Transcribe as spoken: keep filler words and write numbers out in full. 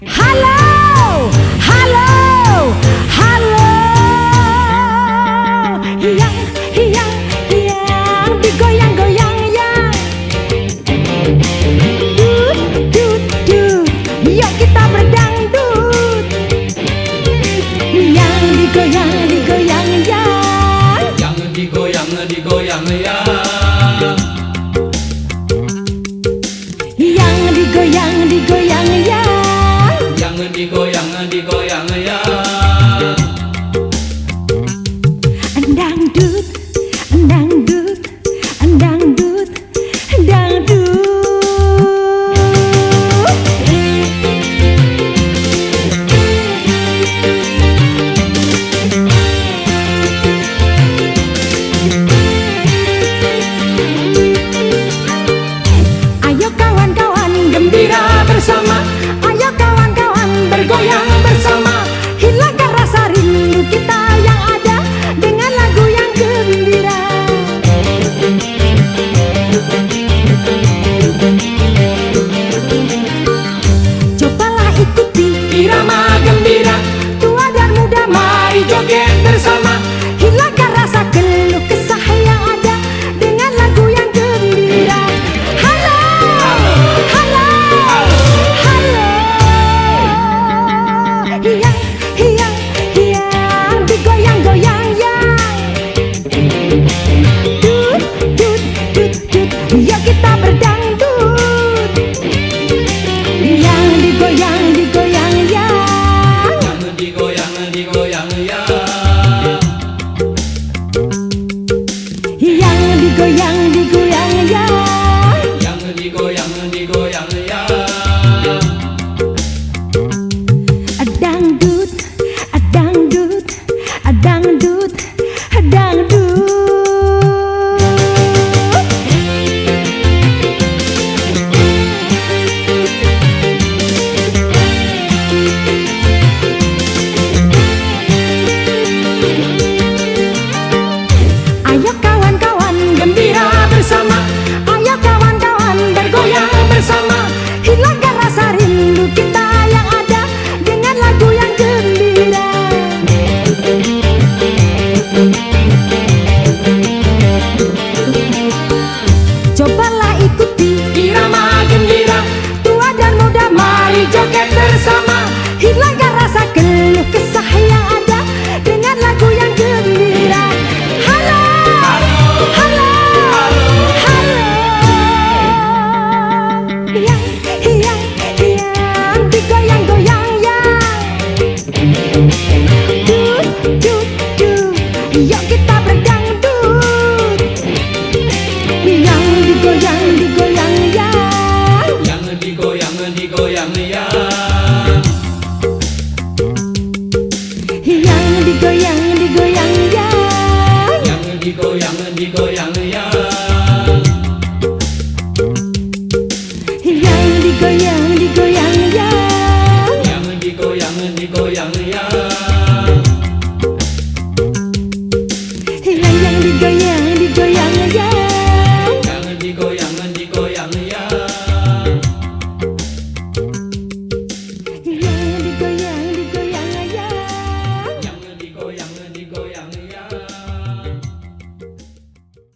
Halo, halo, halo, yang, yang, yang digoyang-goyang yang, dut, dut, dut, yuk kita berdangdut, yang digoyang, digoyang yang, yang digoyang, digoyang yang, yang digoyang, digoyang yang. yang digoyang, digoyang ya. Dangdut, dangdut, dangdut, dangdut. Ayo kawan-kawan gembira bersama, ayo kawan-kawan bergoyang bersama, hilangkan rasa rindu kita yang ada dengan lagu yang gembira. Cobalah ikuti Irama gembira, tua dan muda, mari joget bersama, hilangkan rasa keluh kesah yang ada dengan lagu yang gembira. Halo, halo, halo, yang, yang, yang digoyang-goyang yang, dut, dut, dut, dut, yuk kita berdangdut, yang digoyang, digoyang yang, yang digoyang, digoyang ya. yang digoyang, digoyang yang. Yang digoyang, digoyang ya. Dangdut, dangdut, dangdut, dangdut. Ayo kawan-kawan gembira bersama, ayo kawan-kawan bergoyang bersama, hilangkan rasa rindu kita yang ada dengan lagu yang gembira. Cobalah ikuti Irama gembira, tua dan muda, mari joget bersama, hilangkan rasa keluh kesah yang ada dengan lagu yang gembira. Halo, halo, halo, yang, yang, yang digoyang-goyang yang, dut, dut, dut, yuk kita berdangdut, yang digoyang, digoyang yang, yang digoyang, digoyang ya. yang digoyang, digoyang yang, Yang digoyang, digoyang ya. yang digoyang.